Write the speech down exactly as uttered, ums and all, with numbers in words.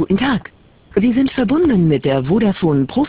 Guten Tag. Sie sind verbunden mit der Vodafone Profi